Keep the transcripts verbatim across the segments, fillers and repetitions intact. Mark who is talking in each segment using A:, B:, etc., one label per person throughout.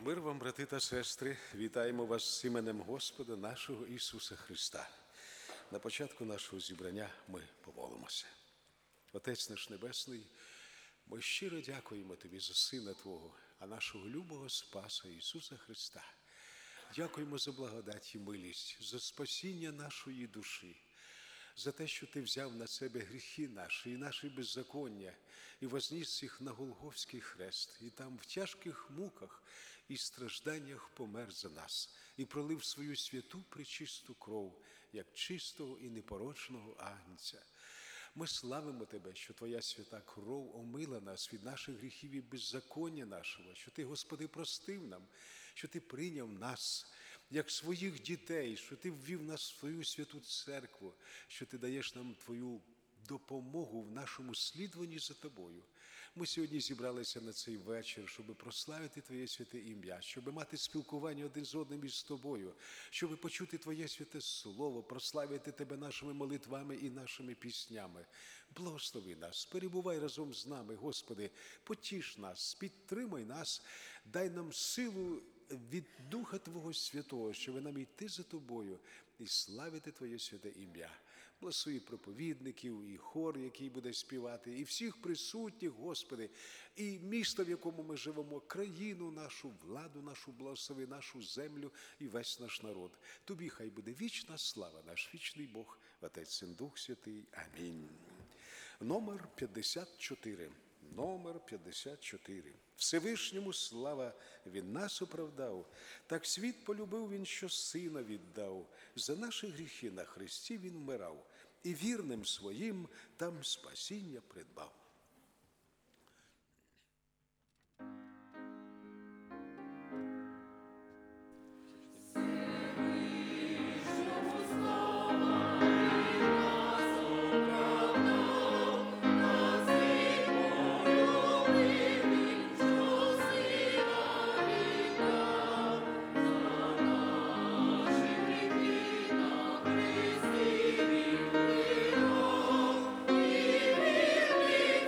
A: Мир вам, брати та сестри, вітаємо вас з іменем Господа нашого Ісуса Христа. На початку нашого зібрання ми помолимося. Отець наш Небесний, ми щиро дякуємо Тобі за Сина Твого, а нашого любого Спаса Ісуса Христа. Дякуємо за благодать і милість, за спасіння нашої душі, за те, що Ти взяв на себе гріхи наші і наші беззаконня, і возніс їх на Голгофський хрест, і там в тяжких муках і стражданнях помер за нас, і пролив свою святу пречисту кров, як чистого і непорочного агнця. Ми славимо Тебе, що Твоя свята кров омила нас від наших гріхів і беззаконня нашого, що Ти, Господи, простив нам, що Ти прийняв нас, як своїх дітей, що Ти ввів нас в Твою святу церкву, що Ти даєш нам Твою допомогу в нашому слідуванні за Тобою. Ми сьогодні зібралися на цей вечір, щоб прославити Твоє святе ім'я, щоб мати спілкування один з одним із Тобою, щоб почути Твоє святе слово, прославити Тебе нашими молитвами і нашими піснями. Благослови нас, перебувай разом з нами, Господи, потіш нас, підтримай нас, дай нам силу від Духа Твого Святого, щоб нам йти за Тобою і славити Твоє святе ім'я. Благослови проповідників, і хор, який буде співати, і всіх присутніх, Господи, і місто, в якому ми живемо, країну нашу, владу нашу, благослови нашу землю і весь наш народ. Тобі хай буде вічна слава, наш вічний Бог, Отець, Син, Дух Святий. Амінь. Номер п'ятдесят чотири. Номер п'ятдесят чотири. Всевишньому слава, Він нас оправдав. Так світ полюбив Він, що Сина віддав. За наші гріхи на хресті Він вмирав. І вірним своїм там спасіння придбав.
B: Thank you.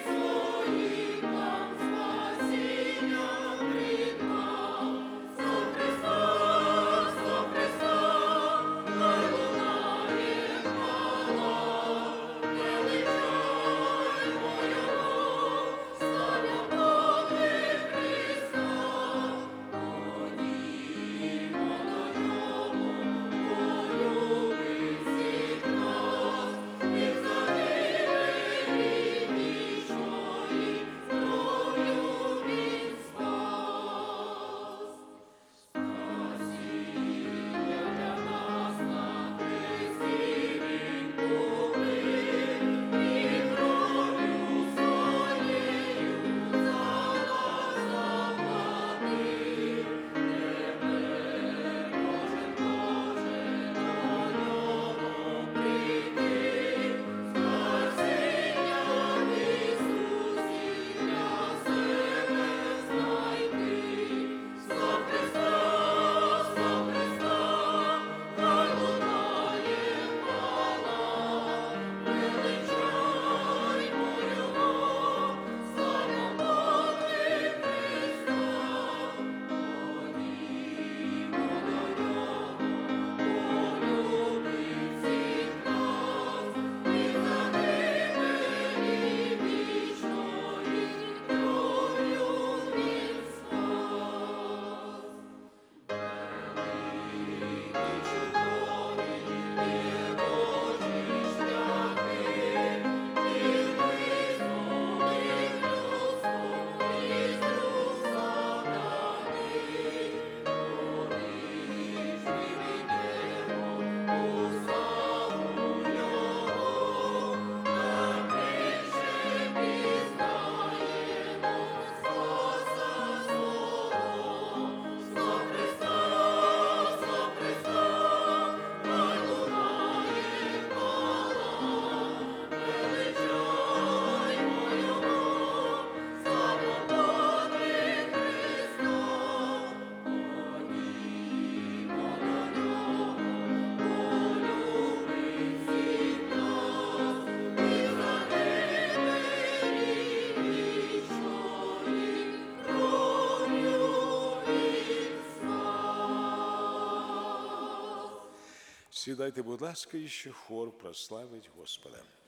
A: Сідайте, будь ласка, і ще хор прославить Господа.